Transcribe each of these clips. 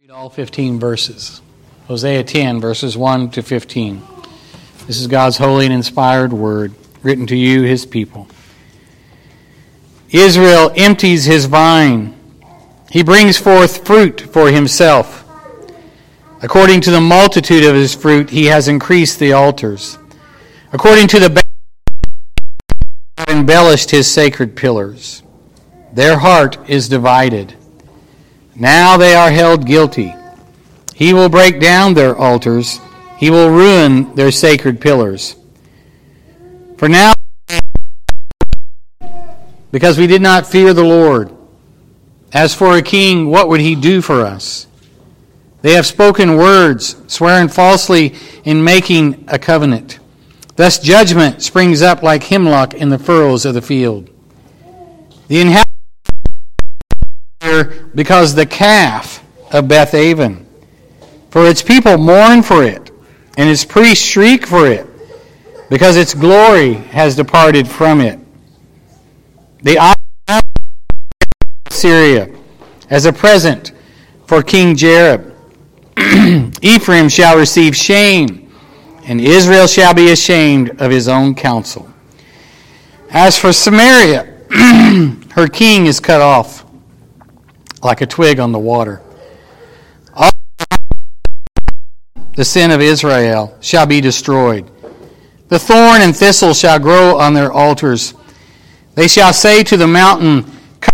Read all 15 verses. Hosea 10, verses 1 to 15. This is God's holy and inspired word, written to you, his people. Israel empties his vine. He brings forth fruit for himself. According to the multitude of his fruit, he has increased the altars. According to the embellished his sacred pillars. Their heart is divided. Now they are held guilty. He will break down their altars. He will ruin their sacred pillars. For now, because we did not fear the Lord. As for a king, what would he do for us? They have spoken words, swearing falsely in making a covenant. Thus judgment springs up like hemlock in the furrows of the field. The inhabitants because the calf of Bethaven. For its people mourn for it, and its priests shriek for it, because its glory has departed from it. The eye of Syria as a present for King Jareb. Ephraim shall receive shame, and Israel shall be ashamed of his own counsel. As for Samaria, her king is cut off like a twig on the water. All the sin of Israel shall be destroyed. The thorn and thistle shall grow on their altars. They shall say to the mountain,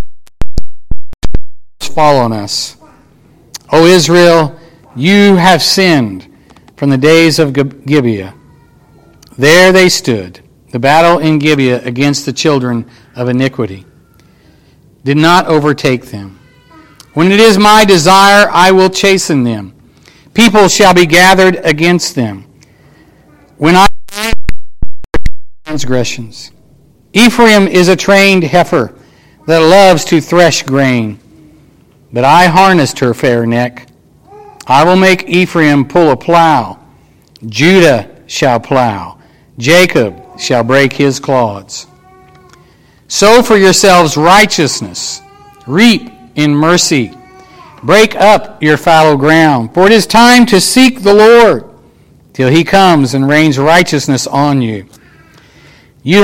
fall on us. O Israel, you have sinned from the days of Gibeah. There they stood, the battle in Gibeah against the children of iniquity. Did not overtake them. When it is my desire, I will chasten them. People shall be gathered against them. When I transgressions. Ephraim is a trained heifer that loves to thresh grain. But I harnessed her fair neck. I will make Ephraim pull a plow. Judah shall plow. Jacob shall break his clods. Sow for yourselves righteousness. Reap in mercy. Break up your fallow ground. For it is time to seek the Lord till he comes and rains righteousness on you. You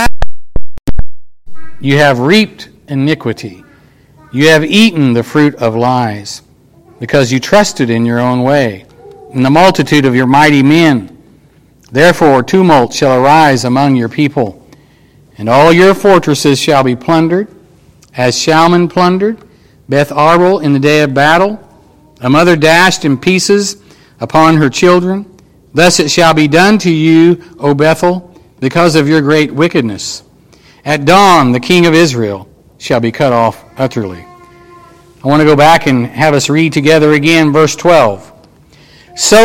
have reaped iniquity. You have eaten the fruit of lies, because you trusted in your own way, in the multitude of your mighty men. Therefore tumult shall arise among your people, and all your fortresses shall be plundered, as Shalman plundered, Beth Arbel in the day of battle, a mother dashed in pieces upon her children. Thus it shall be done to you, O Bethel, because of your great wickedness. At dawn the king of Israel shall be cut off utterly. I want to go back and have us read together again verse 12. So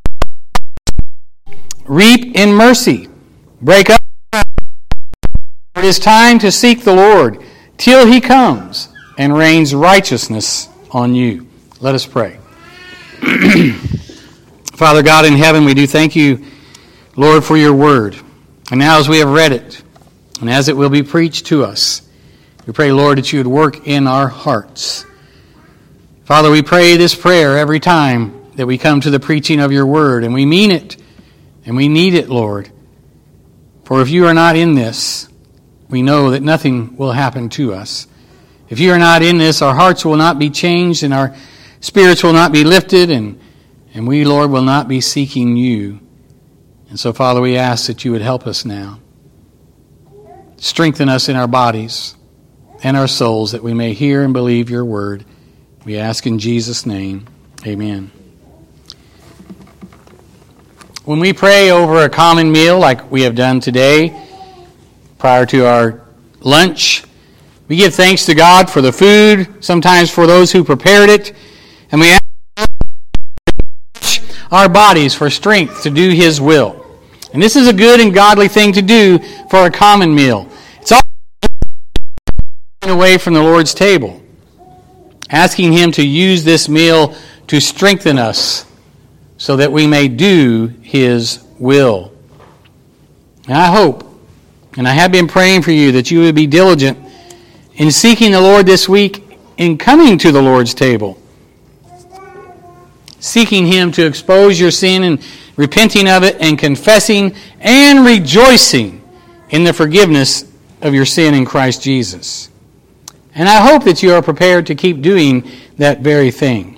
reap in mercy, break up. It is time to seek the Lord till he comes and rains righteousness on you. Let us pray. Father God in heaven, we do thank you, Lord, for your word. And now as we have read it, and as it will be preached to us, we pray, Lord, that you would work in our hearts. Father, we pray this prayer every time that we come to the preaching of your word, and we mean it, and we need it, Lord. For if you are not in this, we know that nothing will happen to us. If you are not in this, our hearts will not be changed, and our spirits will not be lifted, and we, Lord, will not be seeking you. And so, Father, we ask that you would help us now. Strengthen us in our bodies and our souls that we may hear and believe your word. We ask in Jesus' name, amen. When we pray over a common meal like we have done today, prior to our lunch, we give thanks to God for the food, sometimes for those who prepared it, and we ask our bodies for strength to do his will. And this is a good and godly thing to do for a common meal. It's all away from the Lord's table, asking him to use this meal to strengthen us so that we may do his will. And I hope, and I have been praying for you, that you would be diligent in seeking the Lord this week, in coming to the Lord's table. seeking Him to expose your sin and repenting of it and confessing and rejoicing in the forgiveness of your sin in Christ Jesus. And I hope that you are prepared to keep doing that very thing.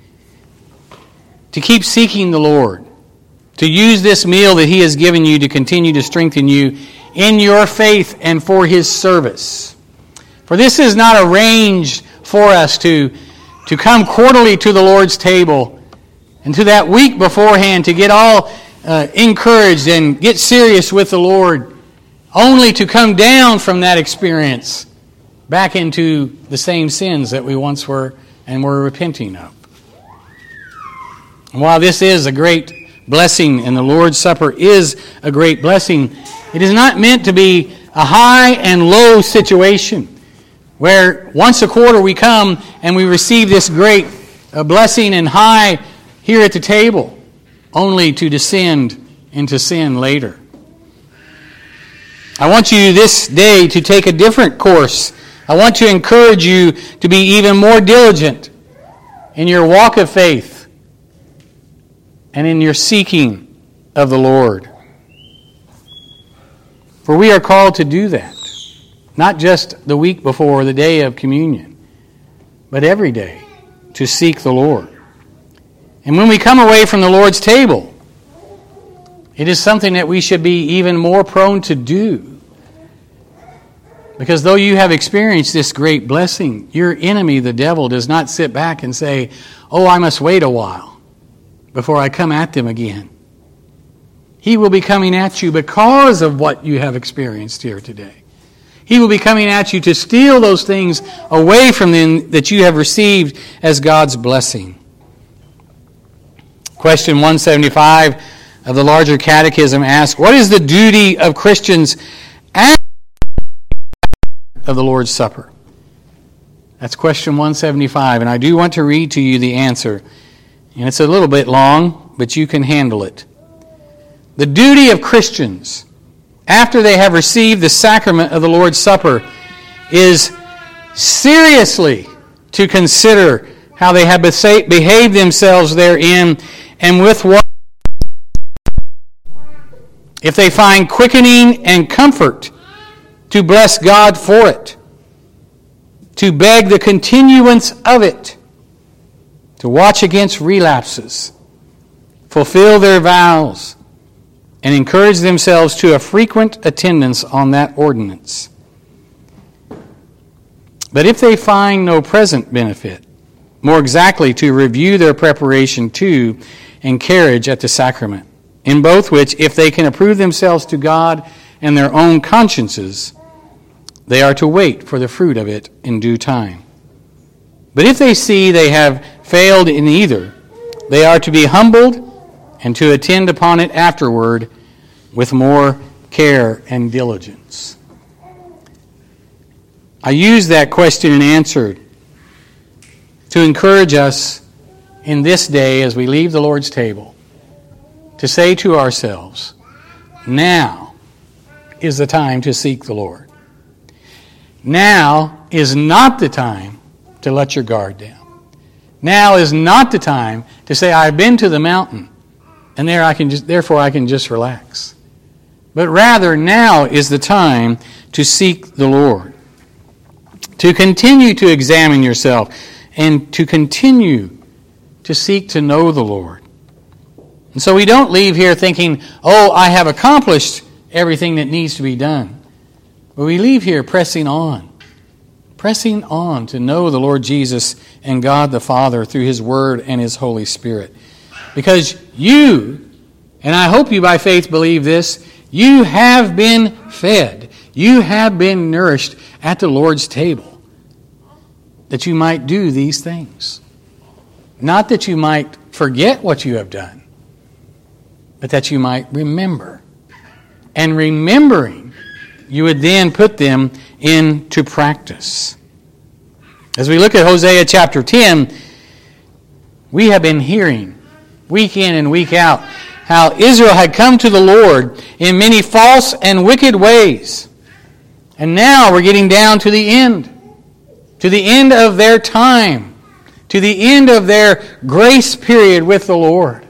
To keep seeking the Lord. To use this meal that He has given you to continue to strengthen you in your faith and for His service. For this is not arranged for us to come quarterly to the Lord's table and to that week beforehand to get all encouraged and get serious with the Lord, only to come down from that experience back into the same sins that we once were and were repenting of. And while this is a great blessing and the Lord's Supper is a great blessing, it is not meant to be a high and low situation where once a quarter we come and we receive this great blessing and high here at the table, only to descend into sin later. I want you this day to take a different course. I want to encourage you to be even more diligent in your walk of faith and in your seeking of the Lord. For we are called to do that, not just the week before the day of communion, but every day to seek the Lord. And when we come away from the Lord's table, it is something that we should be even more prone to do. Because though you have experienced this great blessing, your enemy, the devil, does not sit back and say, "Oh, I must wait a while before I come at them again." He will be coming at you because of what you have experienced here today. He will be coming at you to steal those things away from them that you have received as God's blessing. Question 175 of the larger catechism asks, what is the duty of Christians after of the Lord's Supper? That's question 175, and I do want to read to you the answer. And it's a little bit long, but you can handle it. The duty of Christians after they have received the sacrament of the Lord's Supper is seriously to consider how they have behaved themselves therein and with what, if they find quickening and comfort, to bless God for it, to beg the continuance of it, to watch against relapses, fulfill their vows, and encourage themselves to a frequent attendance on that ordinance. But if they find no present benefit, more exactly to review their preparation to and carriage at the sacrament, in both which, if they can approve themselves to God and their own consciences, they are to wait for the fruit of it in due time. But if they see they have failed in either, they are to be humbled and to attend upon it afterward with more care and diligence. I use that question and answer to encourage us in this day as we leave the Lord's table to say to ourselves, now is the time to seek the Lord. Now is not the time to let your guard down. Now is not the time to say, I've been to the mountain, and therefore I can just relax. But rather, now is the time to seek the Lord. To continue to examine yourself and to continue to seek to know the Lord. And so we don't leave here thinking, oh, I have accomplished everything that needs to be done. But we leave here pressing on to know the Lord Jesus and God the Father through His Word and His Holy Spirit. Because you, and I hope you by faith believe this, you have been fed, you have been nourished at the Lord's table, that you might do these things. Not that you might forget what you have done, but that you might remember. And remembering, you would then put them into practice. As we look at Hosea chapter 10, we have been hearing week in and week out how Israel had come to the Lord in many false and wicked ways. And now we're getting down to the end of their time to the end of their grace period with the Lord.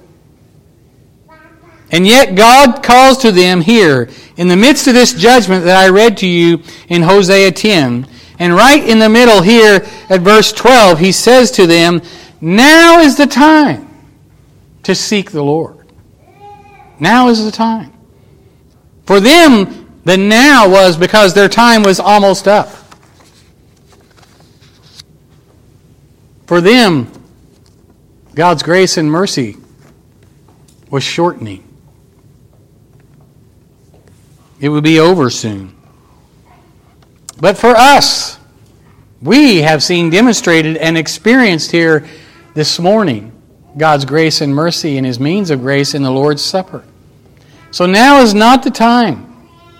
And yet God calls to them here, in the midst of this judgment that I read to you in Hosea 10, and right in the middle here at verse 12, he says to them, now is the time to seek the Lord. Now is the time. For them, the now was because their time was almost up. For them, God's grace and mercy was shortening. It would be over soon. But for us, we have seen demonstrated and experienced here this morning God's grace and mercy and His means of grace in the Lord's Supper. So now is not the time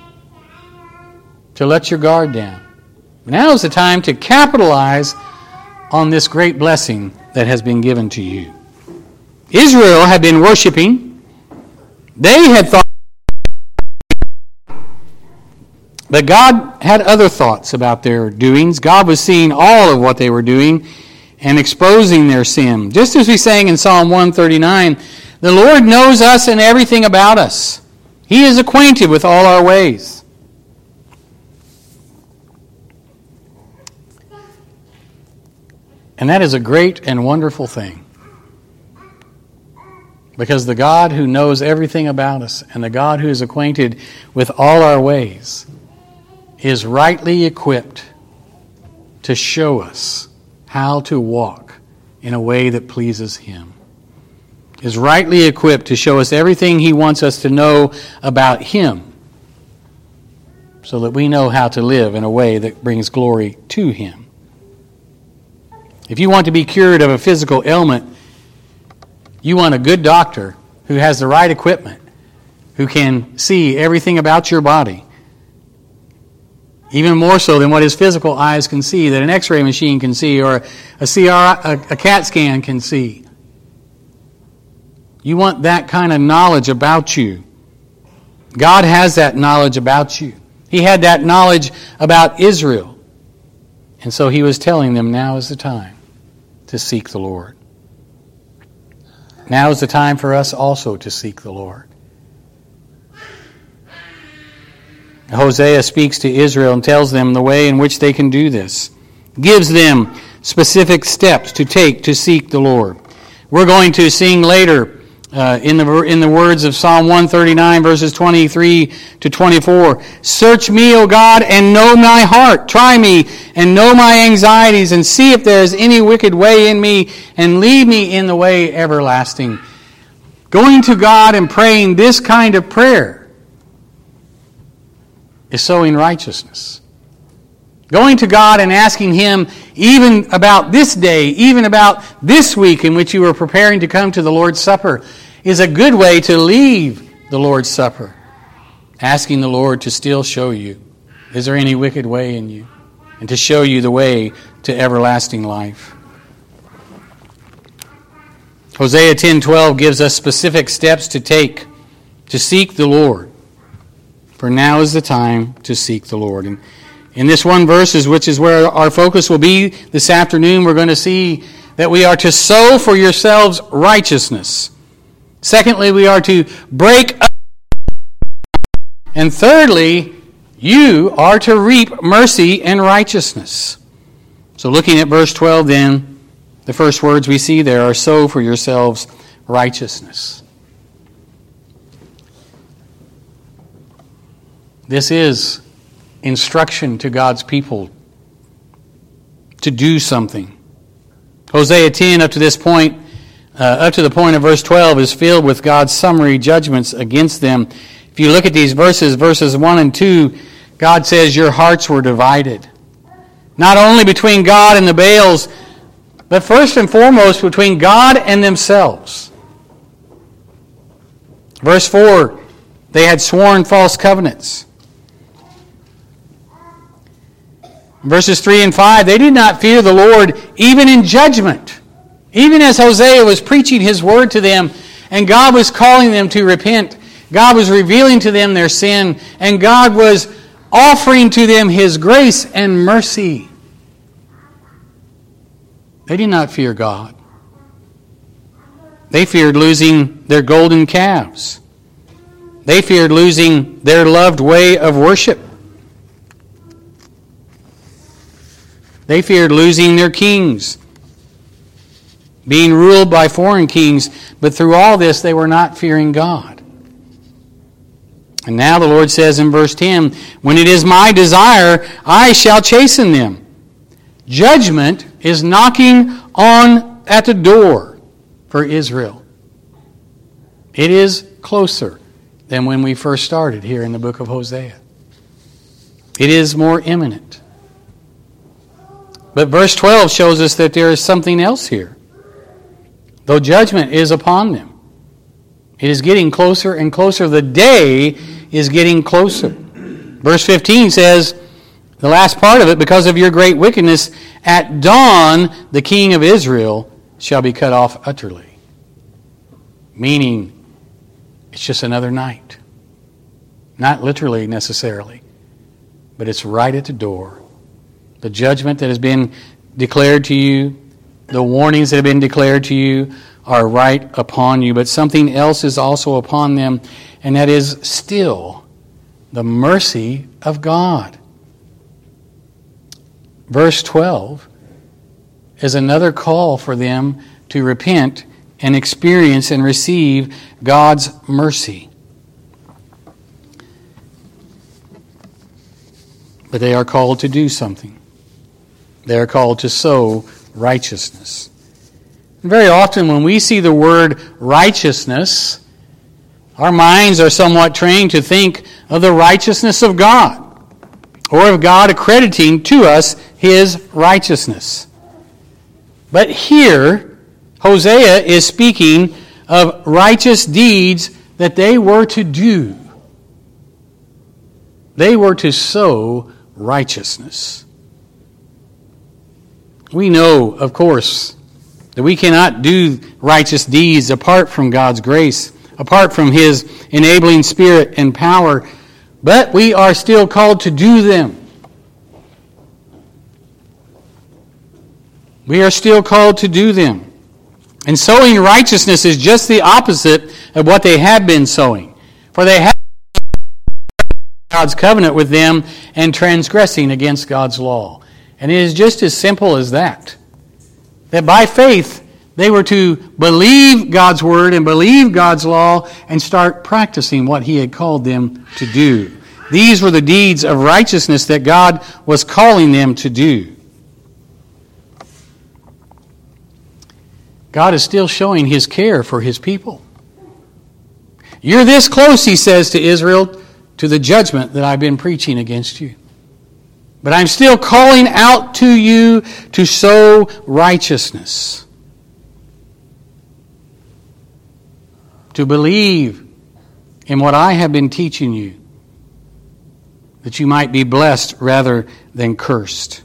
to let your guard down. Now is the time to capitalize on this great blessing that has been given to you. Israel had been worshiping. They had thought, but God had other thoughts about their doings. God was seeing all of what they were doing and exposing their sin. Just as we sang in Psalm 139, the Lord knows us and everything about us. He is acquainted with all our ways. And that is a great and wonderful thing. Because the God who knows everything about us and the God who is acquainted with all our ways is rightly equipped to show us how to walk in a way that pleases Him. Is rightly equipped to show us everything He wants us to know about Him so that we know how to live in a way that brings glory to Him. If you want to be cured of a physical ailment, you want a good doctor who has the right equipment, who can see everything about your body, even more so than what his physical eyes can see, that an x-ray machine can see, or a CAT scan can see. You want that kind of knowledge about you. God has that knowledge about you. He had that knowledge about Israel. And so He was telling them, now is the time to seek the Lord. Now is the time for us also to seek the Lord. Hosea speaks to Israel and tells them the way in which they can do this. Gives them specific steps to take to seek the Lord. We're going to sing later in the words of Psalm 139, verses 23 to 24. Search me, O God, and know my heart. Try me and know my anxieties, and see if there is any wicked way in me, and lead me in the way everlasting. Going to God and praying this kind of prayer is sowing righteousness. Going to God and asking Him even about this day, even about this week in which you are preparing to come to the Lord's Supper, is a good way to leave the Lord's Supper. Asking the Lord to still show you, is there any wicked way in you? And to show you the way to everlasting life. Hosea 10:12 gives us specific steps to take to seek the Lord. For now is the time to seek the Lord. And in this one verse, which is where our focus will be this afternoon, we're going to see that we are to sow for yourselves righteousness. Secondly, we are to break up. And thirdly, you are to reap mercy and righteousness. So looking at verse 12 then, the first words we see there are sow for yourselves righteousness. This is instruction to God's people to do something. Hosea 10 up to the point of verse 12 is filled with God's summary judgments against them. If you look at these verses 1 and 2, God says your hearts were divided. Not only between God and the Baals, but first and foremost between God and themselves. Verse 4, they had sworn false covenants. Verses 3 and 5, they did not fear the Lord even in judgment. Even as Hosea was preaching his word to them, and God was calling them to repent, God was revealing to them their sin, and God was offering to them His grace and mercy. They did not fear God. They feared losing their golden calves. They feared losing their loved way of worship. They feared losing their kings, being ruled by foreign kings. But through all this, they were not fearing God. And now the Lord says in verse 10, when it is my desire, I shall chasten them. Judgment is knocking on at the door for Israel. It is closer than when we first started here in the book of Hosea. It is more imminent. But verse 12 shows us that there is something else here. Though judgment is upon them, it is getting closer and closer. The day is getting closer. Verse 15 says, the last part of it, because of your great wickedness, at dawn the king of Israel shall be cut off utterly. Meaning, it's just another night. Not literally necessarily, but it's right at the door. The judgment that has been declared to you, the warnings that have been declared to you are right upon you. But something else is also upon them, and that is still the mercy of God. Verse 12 is another call for them to repent and experience and receive God's mercy. But they are called to do something. They are called to sow righteousness. And very often when we see the word righteousness, our minds are somewhat trained to think of the righteousness of God, or of God accrediting to us His righteousness. But here, Hosea is speaking of righteous deeds that they were to do. They were to sow righteousness. We know, of course, that we cannot do righteous deeds apart from God's grace, apart from His enabling spirit and power, but we are still called to do them. We are still called to do them. And sowing righteousness is just the opposite of what they had been sowing. For they had God's covenant with them and transgressing against God's law. And it is just as simple as that. That by faith, they were to believe God's word and believe God's law and start practicing what He had called them to do. These were the deeds of righteousness that God was calling them to do. God is still showing His care for His people. You're this close, He says to Israel, to the judgment that I've been preaching against you. But I'm still calling out to you to sow righteousness. To believe in what I have been teaching you, that you might be blessed rather than cursed.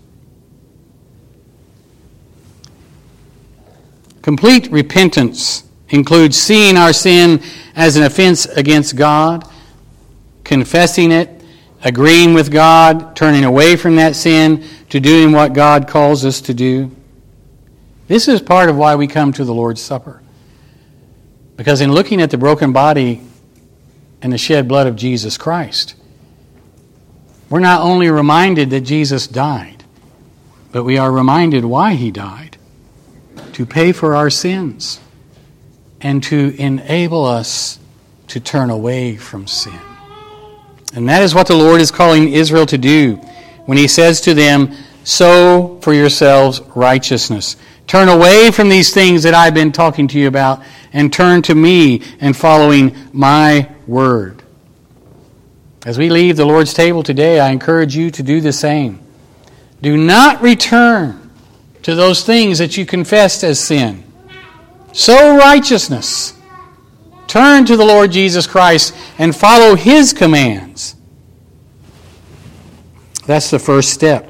Complete repentance includes seeing our sin as an offense against God, confessing it, agreeing with God, turning away from that sin to doing what God calls us to do. This is part of why we come to the Lord's Supper. Because in looking at the broken body and the shed blood of Jesus Christ, we're not only reminded that Jesus died, but we are reminded why He died. To pay for our sins and to enable us to turn away from sin. And that is what the Lord is calling Israel to do when He says to them, sow for yourselves righteousness. Turn away from these things that I've been talking to you about and turn to me and following my word. As we leave the Lord's table today, I encourage you to do the same. Do not return to those things that you confessed as sin. Sow righteousness. Turn to the Lord Jesus Christ and follow His commands. That's the first step.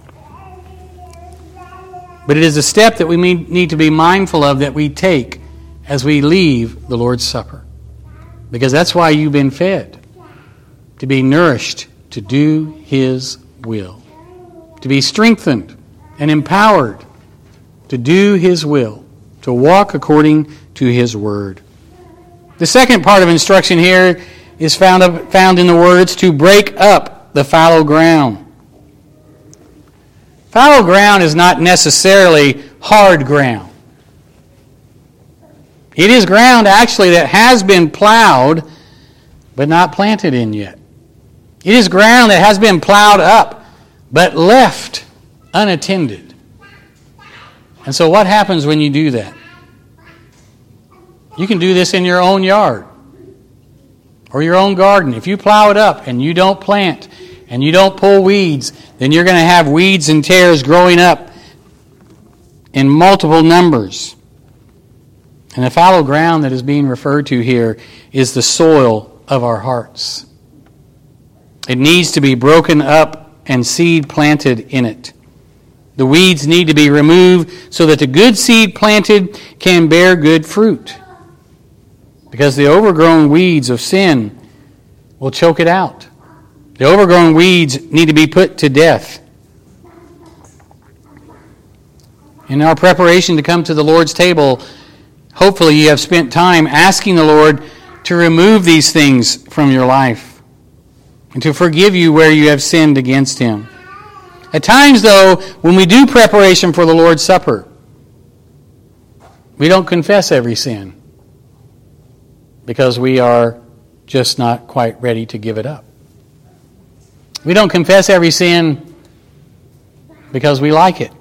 But it is a step that we need to be mindful of that we take as we leave the Lord's Supper. Because that's why you've been fed. To be nourished, to do His will. To be strengthened and empowered to do His will, to walk according to His word. The second part of instruction here is found in the words, to break up the fallow ground. Fallow ground is not necessarily hard ground. It is ground actually that has been plowed but not planted in yet. It is ground that has been plowed up but left unattended. And so what happens when you do that? You can do this in your own yard or your own garden. If you plow it up and you don't plant and you don't pull weeds, then you're going to have weeds and tares growing up in multiple numbers. And the fallow ground that is being referred to here is the soil of our hearts. It needs to be broken up and seed planted in it. The weeds need to be removed so that the good seed planted can bear good fruit. Because the overgrown weeds of sin will choke it out. The overgrown weeds need to be put to death. In our preparation to come to the Lord's table, hopefully you have spent time asking the Lord to remove these things from your life and to forgive you where you have sinned against Him. At times, though, when we do preparation for the Lord's Supper, we don't confess every sin because we are just not quite ready to give it up. We don't confess every sin because we like it.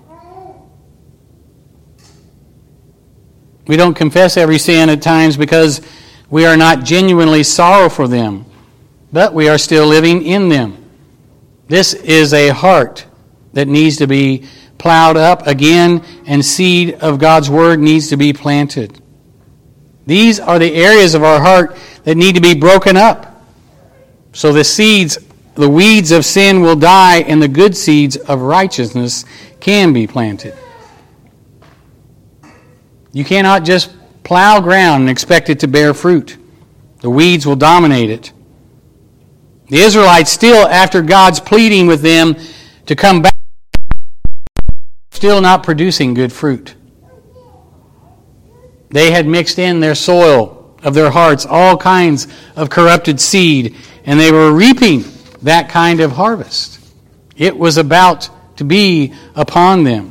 We don't confess every sin at times because we are not genuinely sorry for them, but we are still living in them. This is a heart that needs to be plowed up again, and seed of God's Word needs to be planted. These are the areas of our heart that need to be broken up, so the weeds of sin will die and the good seeds of righteousness can be planted. You cannot just plow ground and expect it to bear fruit. The weeds will dominate it. The Israelites, still after God's pleading with them to come back, still not producing good fruit. They had mixed in their soil of their hearts all kinds of corrupted seed, and they were reaping that kind of harvest. It was about to be upon them.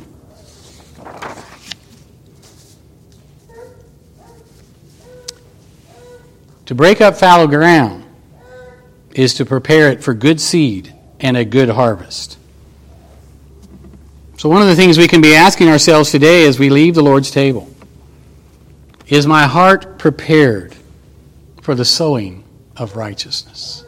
To break up fallow ground is to prepare it for good seed and a good harvest. So one of the things we can be asking ourselves today as we leave the Lord's table, is my heart prepared for the sowing of righteousness?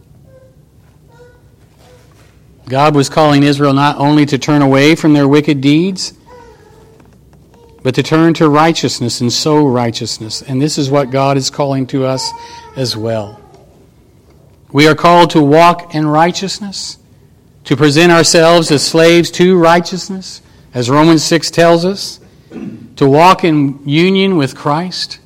God was calling Israel not only to turn away from their wicked deeds, but to turn to righteousness and sow righteousness. And this is what God is calling to us as well. We are called to walk in righteousness, to present ourselves as slaves to righteousness, as Romans 6 tells us, to walk in union with Christ.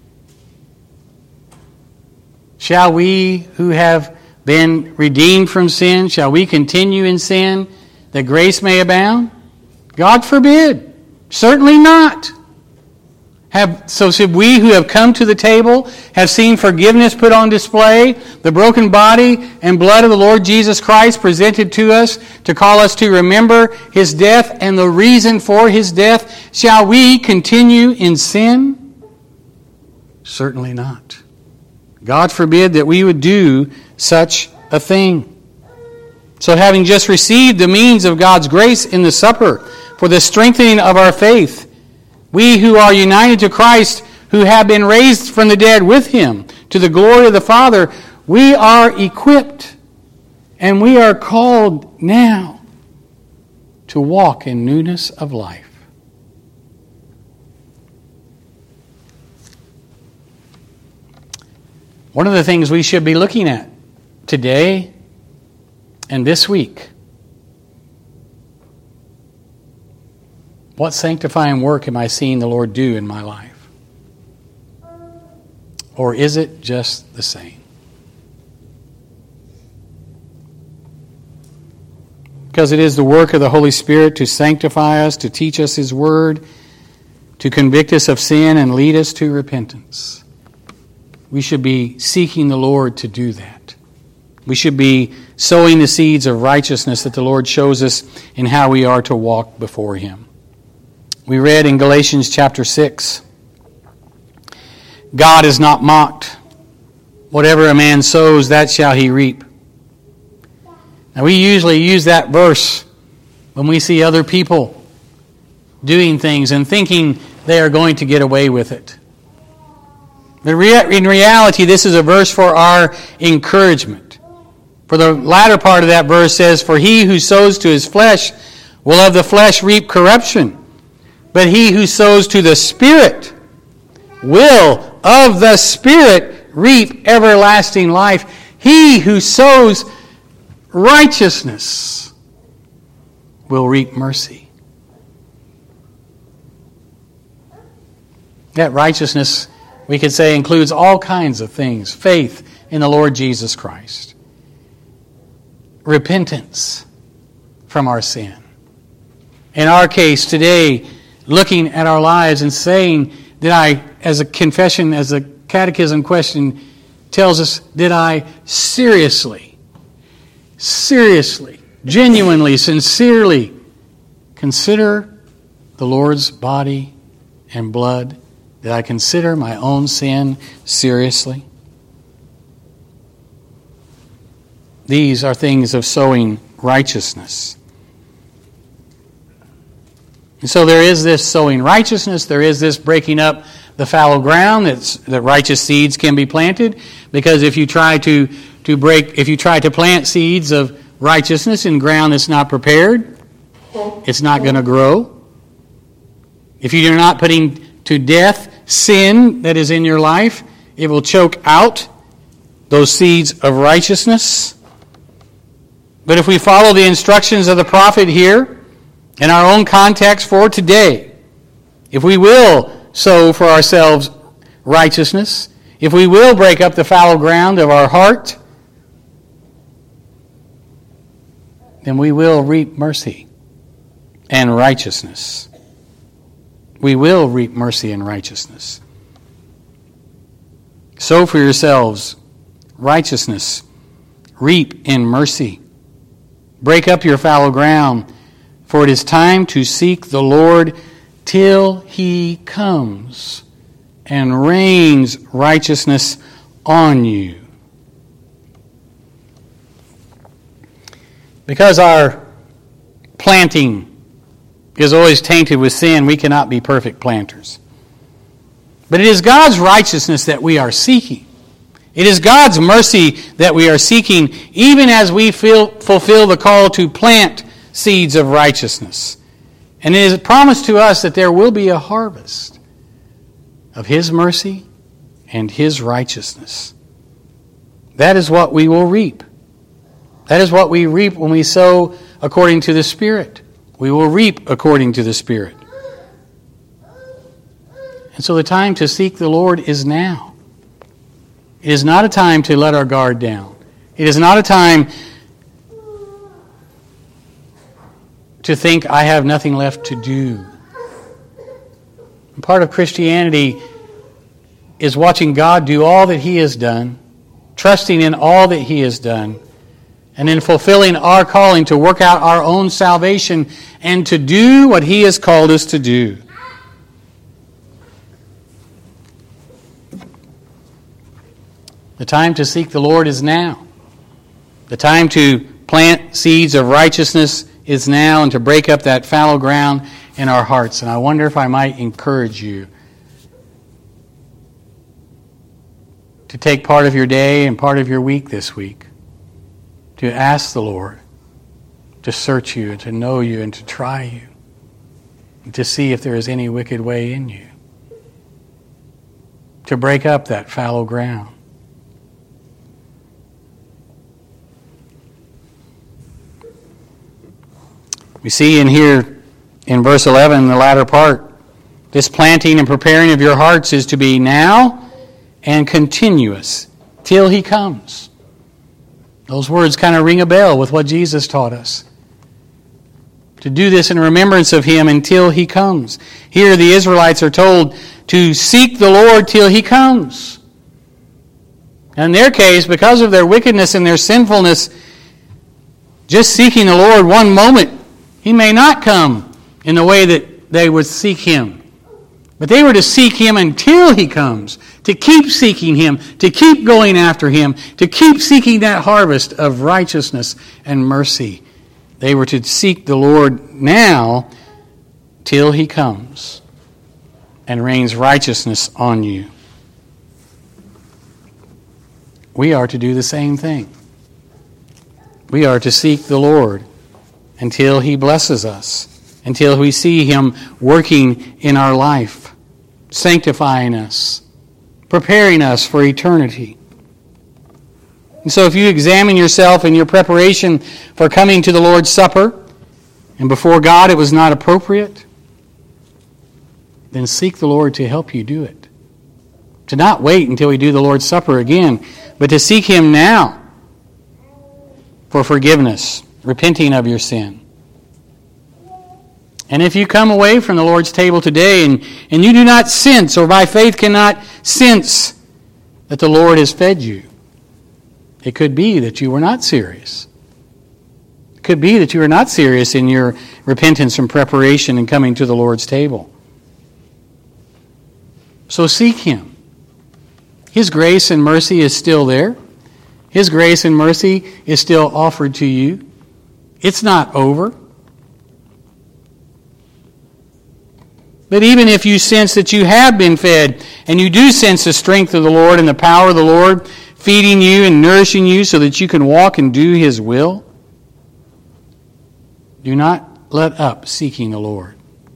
Shall we who have been redeemed from sin, shall we continue in sin that grace may abound? God forbid. Certainly not. So should we who have come to the table, have seen forgiveness put on display, the broken body and blood of the Lord Jesus Christ presented to us to call us to remember His death and the reason for His death, shall we continue in sin? Certainly not. God forbid that we would do such a thing. So having just received the means of God's grace in the supper for the strengthening of our faith, we who are united to Christ, who have been raised from the dead with Him to the glory of the Father, we are equipped and we are called now to walk in newness of life. One of the things we should be looking at today and this week, what sanctifying work am I seeing the Lord do in my life? Or is it just the same? Because it is the work of the Holy Spirit to sanctify us, to teach us His Word, to convict us of sin and lead us to repentance. We should be seeking the Lord to do that. We should be sowing the seeds of righteousness that the Lord shows us in how we are to walk before Him. We read in Galatians chapter 6, God is not mocked. Whatever a man sows, that shall he reap. Now we usually use that verse when we see other people doing things and thinking they are going to get away with it. But in reality, this is a verse for our encouragement. For the latter part of that verse says, for he who sows to his flesh will of the flesh reap corruption. But he who sows to the Spirit will of the Spirit reap everlasting life. He who sows righteousness will reap mercy. That righteousness, we could say, includes all kinds of things. Faith in the Lord Jesus Christ. Repentance from our sin. In our case today, looking at our lives and saying, did I, as a confession, as a catechism question tells us, did I seriously, genuinely, sincerely consider the Lord's body and blood? Did I consider my own sin seriously? These are things of sowing righteousness. And so there is this sowing righteousness, there is this breaking up the fallow ground that righteous seeds can be planted, because if you try to plant seeds of righteousness in ground that's not prepared, it's not going to grow. If you're not putting to death sin that is in your life, it will choke out those seeds of righteousness. But if we follow the instructions of the prophet here, in our own context for today, if we will sow for ourselves righteousness, if we will break up the fallow ground of our heart, then we will reap mercy and righteousness. We will reap mercy and righteousness. Sow for yourselves righteousness. Reap in mercy. Break up your fallow ground, for it is time to seek the Lord till He comes and rains righteousness on you. Because our planting is always tainted with sin, we cannot be perfect planters. But it is God's righteousness that we are seeking. It is God's mercy that we are seeking, even as we fulfill the call to plant seeds of righteousness. And it is promised to us that there will be a harvest of His mercy and His righteousness. That is what we will reap. That is what we reap when we sow according to the Spirit. We will reap according to the Spirit. And so the time to seek the Lord is now. It is not a time to let our guard down. It is not a time to think, I have nothing left to do. And part of Christianity is watching God do all that He has done, trusting in all that He has done, and in fulfilling our calling to work out our own salvation and to do what He has called us to do. The time to seek the Lord is now. The time to plant seeds of righteousness is now, and to break up that fallow ground in our hearts. And I wonder if I might encourage you to take part of your day and part of your week this week to ask the Lord to search you and to know you and to try you and to see if there is any wicked way in you, to break up that fallow ground. We see in here in verse 11, the latter part, this planting and preparing of your hearts is to be now and continuous till He comes. Those words kind of ring a bell with what Jesus taught us. to do this in remembrance of Him until He comes. Here the Israelites are told to seek the Lord till He comes. In their case, because of their wickedness and their sinfulness, just seeking the Lord one moment, He may not come in the way that they would seek Him. But they were to seek Him until He comes, to keep seeking Him, to keep going after Him, to keep seeking that harvest of righteousness and mercy. They were to seek the Lord now till He comes and rains righteousness on you. We are to do the same thing. We are to seek the Lord until He blesses us, until we see Him working in our life, sanctifying us, preparing us for eternity. And so if you examine yourself in your preparation for coming to the Lord's Supper, and before God it was not appropriate, then seek the Lord to help you do it. To not wait until we do the Lord's Supper again, but to seek Him now for forgiveness, repenting of your sin. And if you come away from the Lord's table today and you do not sense, or by faith cannot sense, that the Lord has fed you, it could be that you were not serious. It could be that you were not serious in your repentance and preparation and coming to the Lord's table. So seek Him. His grace and mercy is still there. His grace and mercy is still offered to you. It's not over. But even if you sense that you have been fed, and you do sense the strength of the Lord and the power of the Lord feeding you and nourishing you so that you can walk and do His will, do not let up seeking the Lord.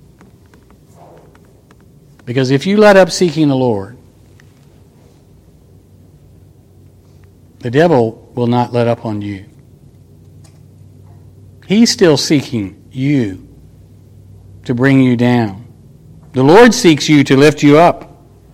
Because if you let up seeking the Lord, the devil will not let up on you. He's still seeking you to bring you down. The Lord seeks you to lift you up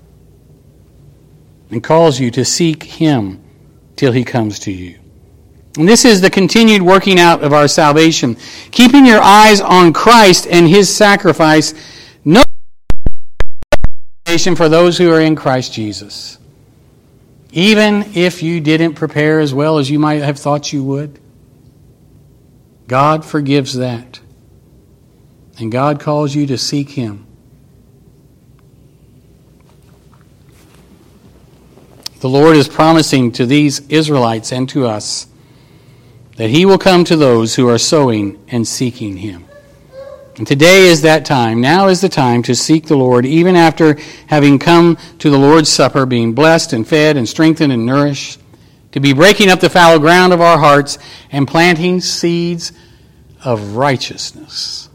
and calls you to seek Him till He comes to you. And this is the continued working out of our salvation. Keeping your eyes on Christ and His sacrifice, no salvation for those who are in Christ Jesus. Even if you didn't prepare as well as you might have thought you would, God forgives that. And God calls you to seek Him. The Lord is promising to these Israelites and to us that He will come to those who are sowing and seeking Him. And today is that time. Now is the time to seek the Lord, even after having come to the Lord's Supper, being blessed and fed and strengthened and nourished, to be breaking up the fallow ground of our hearts and planting seeds of righteousness,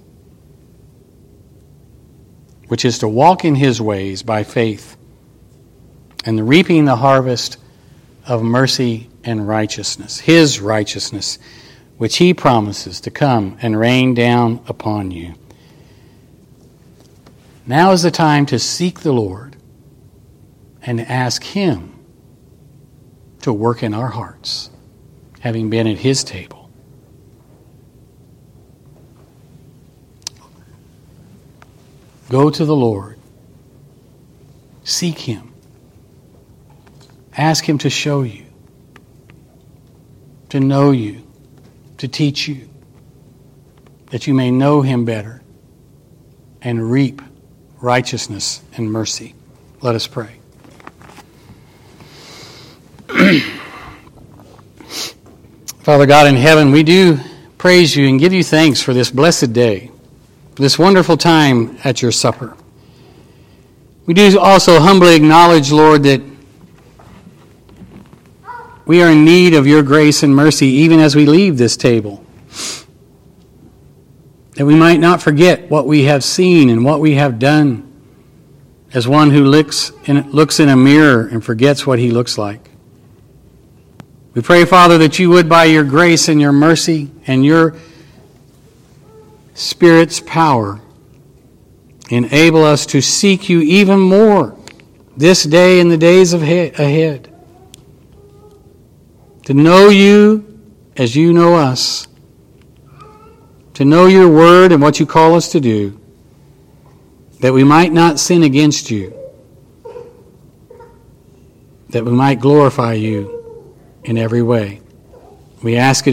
which is to walk in His ways by faith, and reaping the harvest of mercy and righteousness, His righteousness, which He promises to come and rain down upon you. Now is the time to seek the Lord and ask Him to work in our hearts, having been at His table. Go to the Lord. Seek Him. Ask Him to show you, to know you, to teach you, that you may know Him better and reap righteousness and mercy. Let us pray. Father God in heaven, we do praise You and give You thanks for this blessed day, this wonderful time at Your supper. We do also humbly acknowledge, Lord, that we are in need of Your grace and mercy even as we leave this table. That we might not forget what we have seen and what we have done, as one who looks in a mirror and forgets what he looks like. We pray, Father, that You would, by Your grace and Your mercy and Your Spirit's power, enable us to seek You even more this day and the days ahead. To know You as You know us. to know your word and what you call us to do, that we might not sin against you, that we might glorify you in every way. We ask it